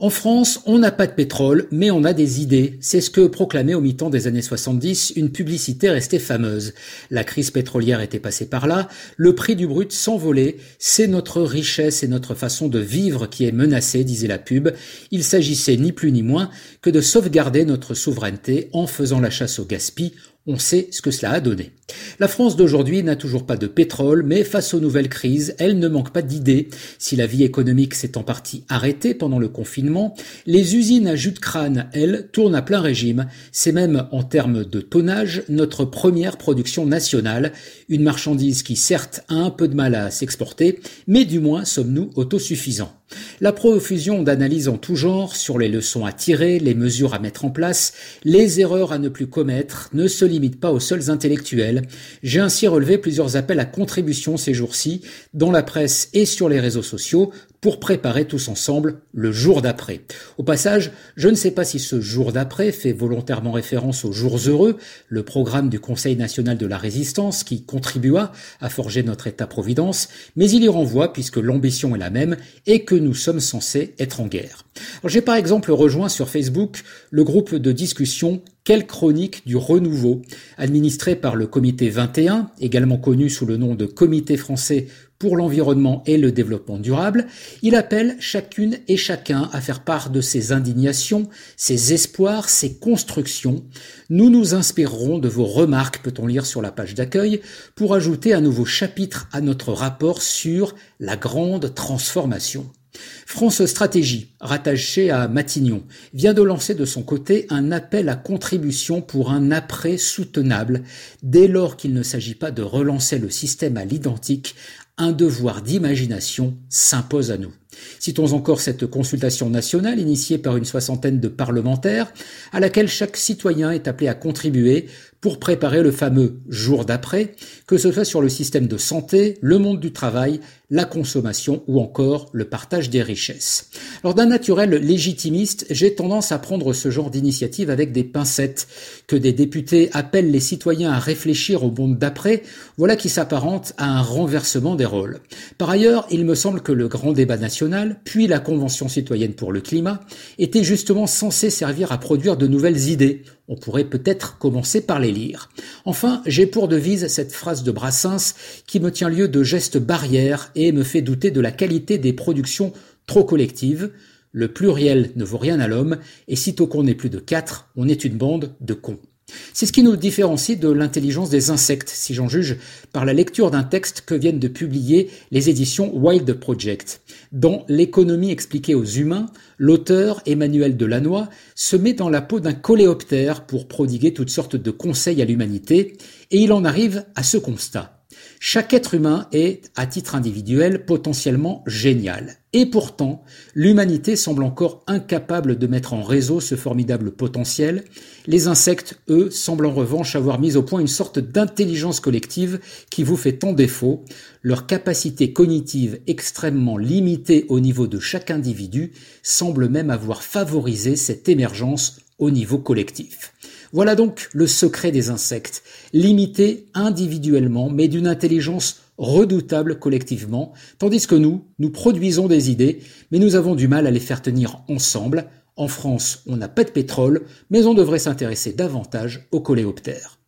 En France, on n'a pas de pétrole, mais on a des idées. C'est ce que proclamait au mi-temps des années 70 une publicité restée fameuse. La crise pétrolière était passée par là, le prix du brut s'envolait, c'est notre richesse et notre façon de vivre qui est menacée, disait la pub. Il s'agissait ni plus ni moins que de sauvegarder notre souveraineté en faisant la chasse au gaspillage. On sait ce que cela a donné. La France d'aujourd'hui n'a toujours pas de pétrole, mais face aux nouvelles crises, elle ne manque pas d'idées. Si la vie économique s'est en partie arrêtée pendant le confinement, les usines à jus de crâne, elles, tournent à plein régime. C'est même, en termes de tonnage, notre première production nationale. Une marchandise qui, certes, a un peu de mal à s'exporter, mais du moins sommes-nous autosuffisants. La profusion d'analyses en tout genre sur les leçons à tirer, les mesures à mettre en place, les erreurs à ne plus commettre ne se limite pas aux seuls intellectuels. J'ai ainsi relevé plusieurs appels à contribution ces jours-ci, dans la presse et sur les réseaux sociaux, pour préparer tous ensemble le jour d'après. Au passage, je ne sais pas si ce jour d'après fait volontairement référence aux jours heureux, le programme du Conseil national de la résistance qui contribua à forger notre État-providence, mais il y renvoie puisque l'ambition est la même et que nous sommes censés être en guerre. Alors, j'ai par exemple rejoint sur Facebook le groupe de discussion Quelle chronique du renouveau, administré par le comité 21, également connu sous le nom de Comité français pour l'environnement et le développement durable. Il appelle chacune et chacun à faire part de ses indignations, ses espoirs, ses constructions. Nous nous inspirerons de vos remarques, peut-on lire sur la page d'accueil, pour ajouter un nouveau chapitre à notre rapport sur la grande transformation. France Stratégie, rattachée à Matignon, vient de lancer de son côté un appel à contribution pour un après soutenable. Dès lors qu'il ne s'agit pas de relancer le système à l'identique, un devoir d'imagination s'impose à nous. Citons encore cette consultation nationale initiée par une soixantaine de parlementaires à laquelle chaque citoyen est appelé à contribuer pour préparer le fameux jour d'après, que ce soit sur le système de santé, le monde du travail, la consommation ou encore le partage des richesses. Alors d'un naturel légitimiste, j'ai tendance à prendre ce genre d'initiative avec des pincettes. Que des députés appellent les citoyens à réfléchir au monde d'après, voilà qui s'apparente à un renversement des rôles. Par ailleurs, il me semble que le grand débat national, puis la Convention citoyenne pour le climat, étaient justement censés servir à produire de nouvelles idées. On pourrait peut-être commencer par les lire. Enfin, j'ai pour devise cette phrase de Brassens qui me tient lieu de geste barrière et me fait douter de la qualité des productions trop collectives. Le pluriel ne vaut rien à l'homme, et sitôt qu'on est plus de 4, on est une bande de cons. C'est ce qui nous différencie de l'intelligence des insectes, si j'en juge par la lecture d'un texte que viennent de publier les éditions Wild Project. Dans L'économie expliquée aux humains, l'auteur, Emmanuel Delannoy, se met dans la peau d'un coléoptère pour prodiguer toutes sortes de conseils à l'humanité, et il en arrive à ce constat. Chaque être humain est, à titre individuel, potentiellement génial. Et pourtant, l'humanité semble encore incapable de mettre en réseau ce formidable potentiel. Les insectes, eux, semblent en revanche avoir mis au point une sorte d'intelligence collective qui vous fait tant défaut. Leur capacité cognitive extrêmement limitée au niveau de chaque individu semble même avoir favorisé cette émergence au niveau collectif. Voilà donc le secret des insectes, limités individuellement mais d'une intelligence redoutable collectivement, tandis que nous produisons des idées, mais nous avons du mal à les faire tenir ensemble. En France, on n'a pas de pétrole, mais on devrait s'intéresser davantage aux coléoptères.